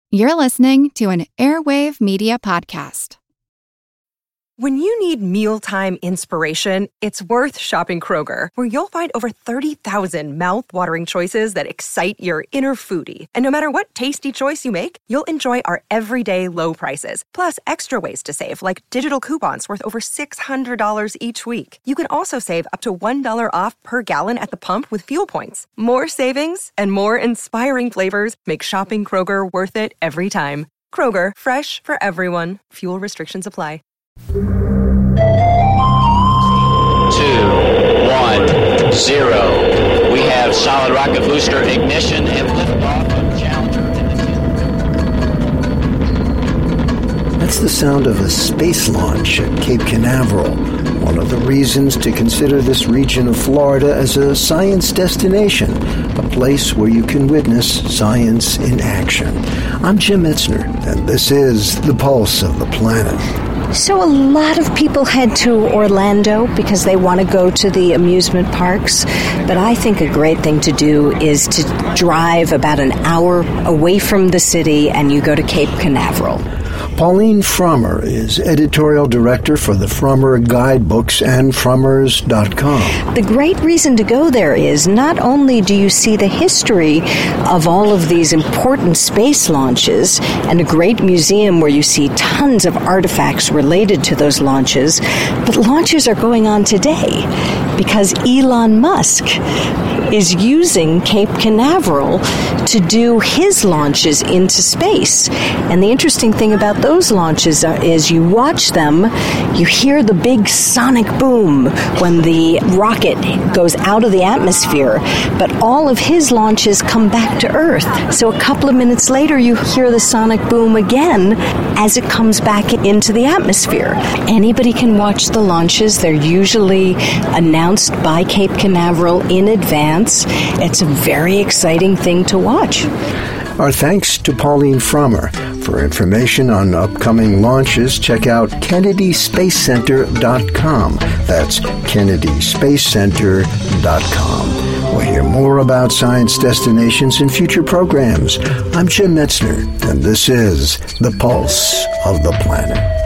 You're listening to an Airwave Media Podcast. When you need mealtime inspiration, it's worth shopping Kroger, where you'll find over 30,000 mouth-watering choices that excite your inner foodie. And no matter what tasty choice you make, you'll enjoy our everyday low prices, plus extra ways to save, like digital coupons worth over $600 each week. You can also save up to $1 off per gallon at the pump with fuel points. More savings and more inspiring flavors make shopping Kroger worth it every time. Kroger, fresh for everyone. Fuel restrictions apply. 2, 1, 0. We have solid rocket booster ignition and liftoff of Challenger. That's the sound of a space launch at Cape Canaveral, one of the reasons to consider this region of Florida as a science destination, a place where you can witness science in action. I'm Jim Metzner, and this is The Pulse of the Planet. So a lot of people head to Orlando because they want to go to the amusement parks, but I think a great thing to do is to drive about an hour away from the city and you go to Cape Canaveral. Pauline Frommer is editorial director for the Frommer Guidebooks and Frommers.com. The great reason to go there is not only do you see the history of all of these important space launches and a great museum where you see tons of artifacts related to those launches, but launches are going on today because Elon Musk is using Cape Canaveral to do his launches into space. And the interesting thing about those launches is you watch them, you hear the big sonic boom when the rocket goes out of the atmosphere, but all of his launches come back to Earth. So a couple of minutes later, you hear the sonic boom again as it comes back into the atmosphere. Anybody can watch the launches. They're usually announced by Cape Canaveral in advance. It's a very exciting thing to watch. Our thanks to Pauline Frommer. For information on upcoming launches, check out KennedySpaceCenter.com. That's KennedySpaceCenter.com. We'll hear more about science destinations in future programs. I'm Jim Metzner, and this is The Pulse of the Planet.